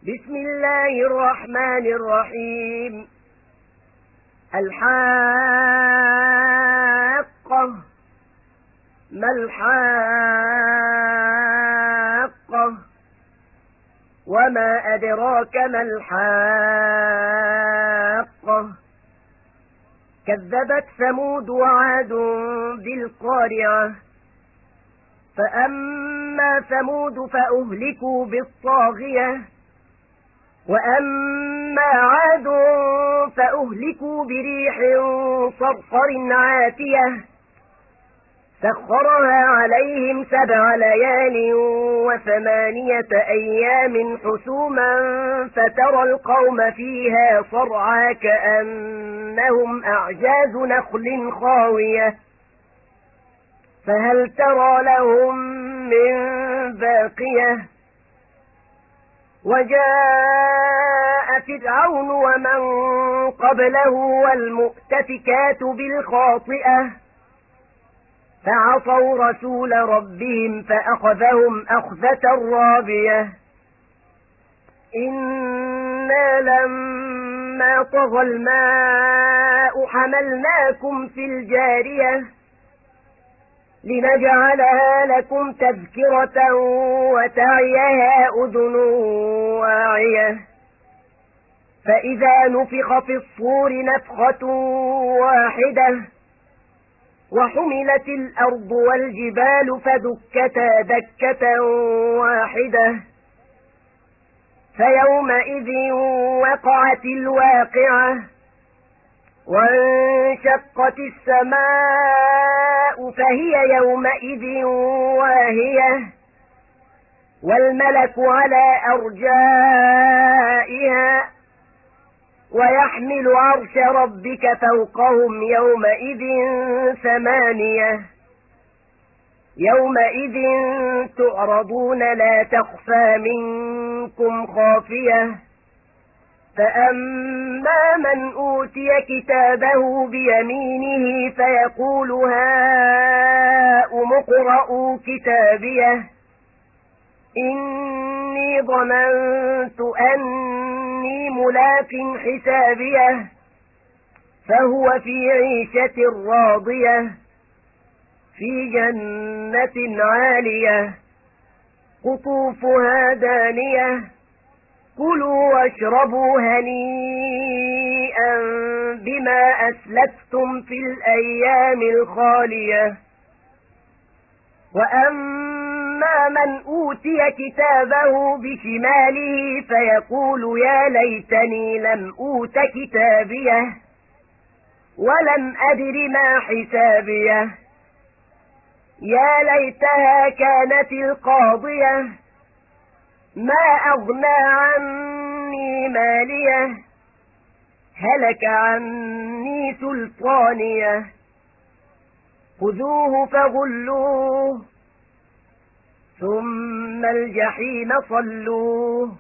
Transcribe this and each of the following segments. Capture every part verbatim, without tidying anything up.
بسم الله الرحمن الرحيم. الحاقة. ما الحاقة؟ وما أدراك ما الحاقة؟ كذبت ثمود وعاد بالقارعة. فأما ثمود فأهلكوا بالطاغية، وأما عاد فأهلكوا بريح صرصر عاتية سخرها عليهم سبع ليال وثمانية أيام حسوما فترى القوم فيها صرعى كأنهم أعجاز نخل خاوية فهل ترى لهم من باقية؟ وجاء فرعون ومن قبله والمؤتفكات بالخاطئة فعصوا رسول ربهم فأخذهم أخذة رابية. إنا لما طغى الماء حملناكم في الجارية لنجعلها لكم تذكرة وتعيها أذن واعية. فإذا نفخ في الصور نفخة واحدة وحملت الأرض والجبال فدكتا دكة واحدة فيومئذ وقعت الواقعة وانشقت السماء فهي يومئذ واهية والملك على أرجائها ويحمل عرش ربك فوقهم يومئذ ثمانية. يومئذ تعرضون لا تخفى منكم خافية. فأما من أوتي كتابه بيمينه فيقول هاؤم اقرءوا كتابيه إني ظننت أني ملاق حسابيه فهو في عيشة راضية في جنة عالية قطوفها دانية كلوا واشربوا هنيئا بما أسلفتم في الأيام الخالية. وأما من أوتي كتابه بشماله فيقول يا ليتني لم أوت كتابيه ولم أدر ما حسابيه يا ليتها كانت القاضية ما أغنى عني ماليه هلك عني سلطانيه خذوه فغلوه ثم الجحيم صلوه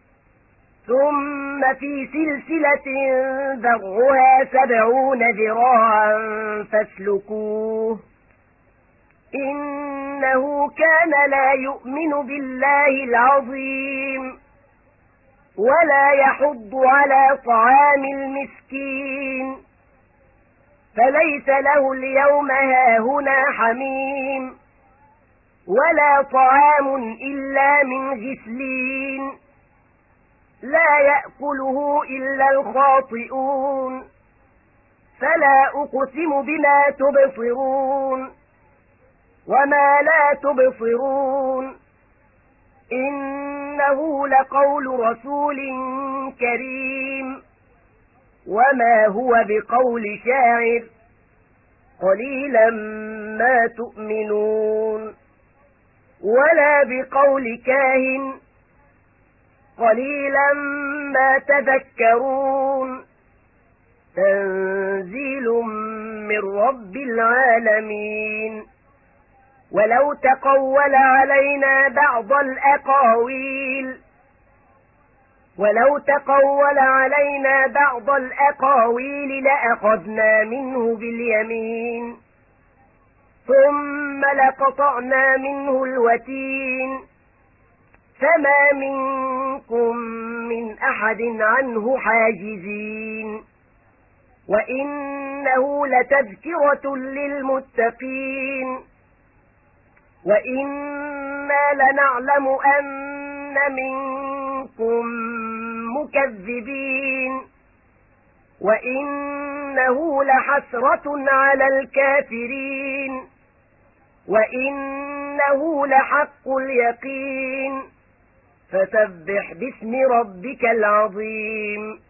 ثم في سلسلة ذرعها سبعون ذراعا فاسلكوه إنه كان لا يؤمن بالله العظيم ولا يحض على طعام المسكين فليس له اليوم هاهنا حميم ولا طعام إلا من غسلين لا يأكله إلا الخاطئون فلا أقسم بما تبصرون وما لا تبصرون إنه لقول رسول كريم وما هو بقول شاعر قليلا ما تؤمنون ولا بقول كاهن قليلا ما تذكرون تنزيل من رب العالمين. ولو تقول علينا بعض الأقاويل ولو تقول علينا بعض الأقاويل لأخذنا منه باليمين ثم لقطعنا منه الوتين فما منكم أحد عنه حاجزين وإنه لتذكرة للمتقين وإنا لنعلم أن منكم مكذبين وإنه لحسرة على الكافرين وإنه لحق اليقين فسبح باسم ربك العظيم